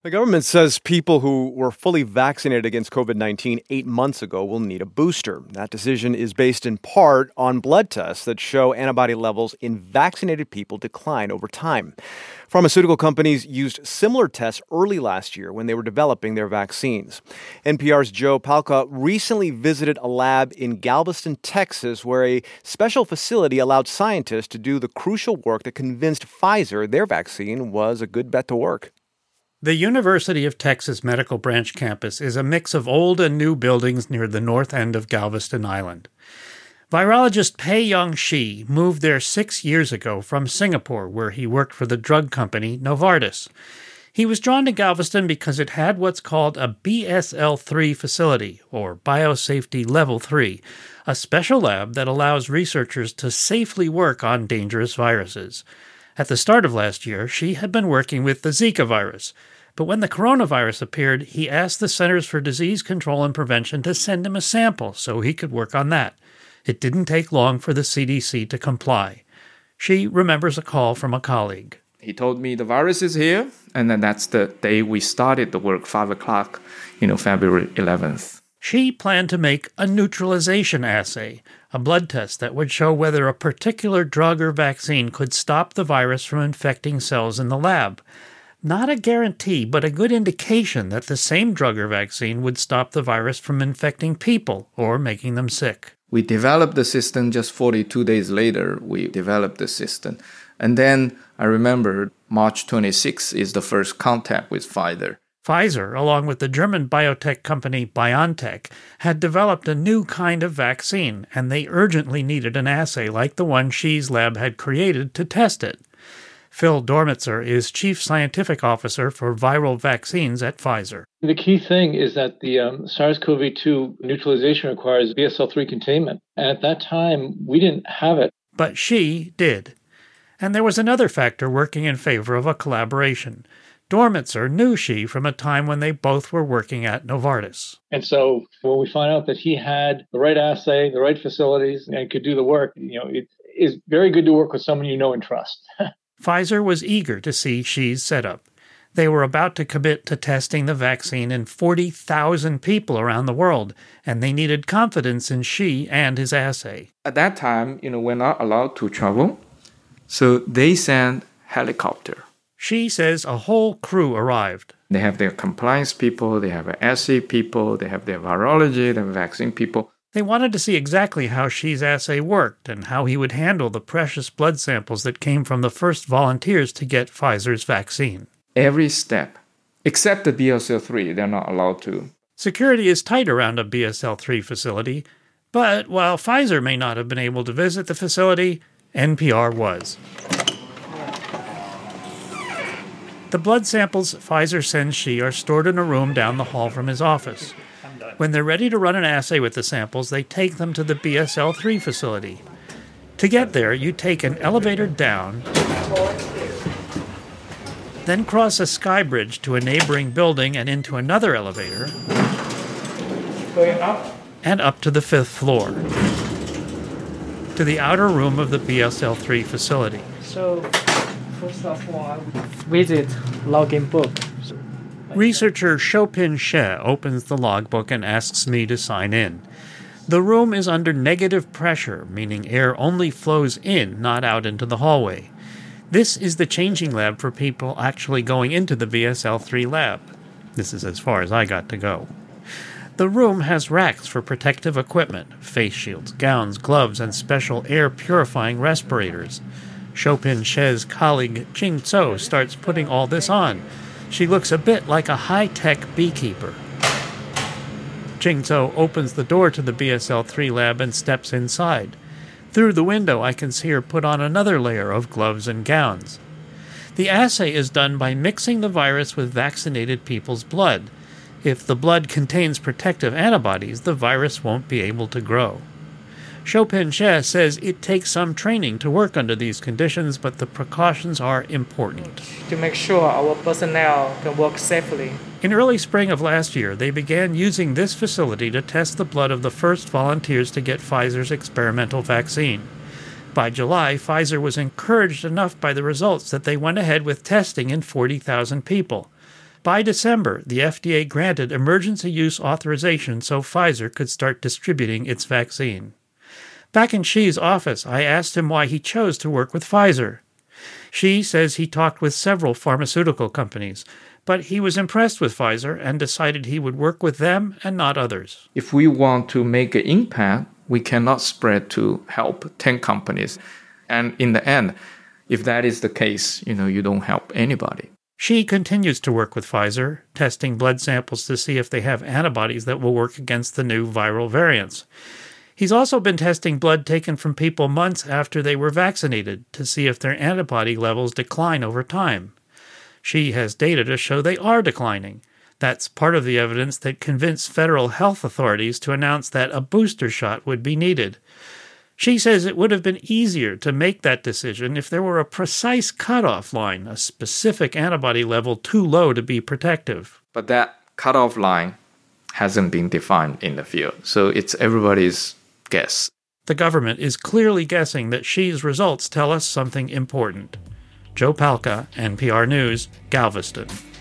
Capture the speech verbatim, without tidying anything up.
The government says people who were fully vaccinated against covid nineteen eight months ago will need a booster. That decision is based in part on blood tests that show antibody levels in vaccinated people decline over time. Pharmaceutical companies used similar tests early last year when they were developing their vaccines. N P R's Joe Palca recently visited a lab in Galveston, Texas, where a special facility allowed scientists to do the crucial work that convinced Pfizer their vaccine was a good bet to work. The University of Texas Medical Branch campus is a mix of old and new buildings near the north end of Galveston Island. Virologist Pei-Yong Shi moved there six years ago from Singapore, where he worked for the drug company Novartis. He was drawn to Galveston because it had what's called a B S L three facility, or Biosafety Level three, a special lab that allows researchers to safely work on dangerous viruses. At the start of last year, Shi had been working with the Zika virus. But when the coronavirus appeared, he asked the Centers for Disease Control and Prevention to send him a sample so he could work on that. It didn't take long for the C D C to comply. She remembers a call from a colleague. He told me the virus is here, and then that's the day we started the work, five o'clock, you know, February eleventh. She planned to make a neutralization assay, a blood test that would show whether a particular drug or vaccine could stop the virus from infecting cells in the lab. Not a guarantee, but a good indication that the same drug or vaccine would stop the virus from infecting people or making them sick. We developed the system just forty-two days later. We developed the system. And then I remember March twenty-sixth is the first contact with Pfizer. Pfizer, along with the German biotech company BioNTech, had developed a new kind of vaccine, and they urgently needed an assay like the one Shi's lab had created to test it. Phil Dormitzer is Chief Scientific Officer for Viral Vaccines at Pfizer. The key thing is that the um, SARS-C o V two neutralization requires B S L three containment. And at that time, we didn't have it. But Shi did. And there was another factor working in favor of a collaboration. Dormitzer knew Shi from a time when they both were working at Novartis. And so when we found out that he had the right assay, the right facilities, and could do the work, you know, it is very good to work with someone you know and trust. Pfizer was eager to see Shi's setup. They were about to commit to testing the vaccine in forty thousand people around the world, and they needed confidence in Shi and his assay. At that time, you know, we're not allowed to travel, so they sent helicopter. Shi says a whole crew arrived. They have their compliance people, they have assay people, they have their virology, their vaccine people. They wanted to see exactly how Shi's assay worked and how he would handle the precious blood samples that came from the first volunteers to get Pfizer's vaccine. Every step, except the B S L three, they're not allowed to. Security is tight around a B S L three facility, but while Pfizer may not have been able to visit the facility, N P R was. The blood samples Pfizer sends Shi are stored in a room down the hall from his office. When they're ready to run an assay with the samples, they take them to the B S L three facility. To get there, you take an elevator down, then cross a sky bridge to a neighboring building and into another elevator, Going up? and up to the fifth floor, to the outer room of the B S L three facility. So, first of all, visit login book. Researcher Xiaopin She opens the logbook and asks me to sign in. The room is under negative pressure, meaning air only flows in, not out into the hallway. This is the changing lab for people actually going into the B S L three lab. This is as far as I got to go. The room has racks for protective equipment, face shields, gowns, gloves, and special air-purifying respirators. Xiaopin She's colleague Jing Zhou starts putting all this on. She looks a bit like a high-tech beekeeper. Jing Zhou opens the door to the B S L three lab and steps inside. Through the window, I can see her put on another layer of gloves and gowns. The assay is done by mixing the virus with vaccinated people's blood. If the blood contains protective antibodies, the virus won't be able to grow. Xiaopin She says it takes some training to work under these conditions, but the precautions are important. To make sure our personnel can work safely. In early spring of last year, they began using this facility to test the blood of the first volunteers to get Pfizer's experimental vaccine. By July, Pfizer was encouraged enough by the results that they went ahead with testing in forty thousand people. By December, the F D A granted emergency use authorization so Pfizer could start distributing its vaccine. Back in Xi's office, I asked him why he chose to work with Pfizer. Xi says he talked with several pharmaceutical companies, but he was impressed with Pfizer and decided he would work with them and not others. If we want to make an impact, we cannot spread to help ten companies. And in the end, if that is the case, you know, you don't help anybody. Xi continues to work with Pfizer, testing blood samples to see if they have antibodies that will work against the new viral variants. He's also been testing blood taken from people months after they were vaccinated to see if their antibody levels decline over time. Xi has data to show they are declining. That's part of the evidence that convinced federal health authorities to announce that a booster shot would be needed. Xi says it would have been easier to make that decision if there were a precise cutoff line, a specific antibody level too low to be protective. But that cutoff line hasn't been defined in the field, so it's everybody's guess. The government is clearly guessing that Xi's results tell us something important. Joe Palca, N P R News, Galveston.